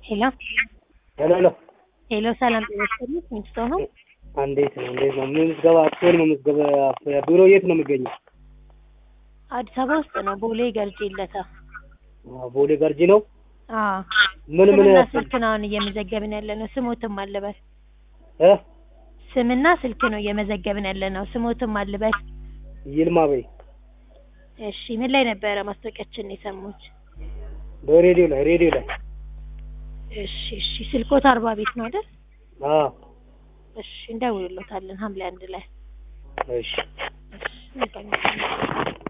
ሄሎ ሄሎ ሄሎ፣ ሰላም ጤና ይስጥልኝ። ሚስጥሩ ነው። እንዴት ነው? ምዝገባ አክሲዮን መመዝገብ ቢሮ የት ነው የሚገኘው? አዲስ አበባ ውስጥ ነው፣ ቦሌ ገርጂለታ። ቦሌ ገርጂ ነው። ምን ስምና ስልክ ነው አሁን እየመዘገብን ያለ ነው። ስሞትም አልበል ስምና ስልክ ነው እየመዘገብን ያለ ነው። ስሞትም አልበል ይልማ በይ። እሺ፣ ምን ላይ ነበረ ማስታወቂያችን የሰሙት? በሬዲዮ ላይ። እሺ፣ ስልኮት 40 ቤት ነው አይደል? እሺ፣ እንደውልሎታለን ሐምሌ 1 ላይ። እሺ። እሺ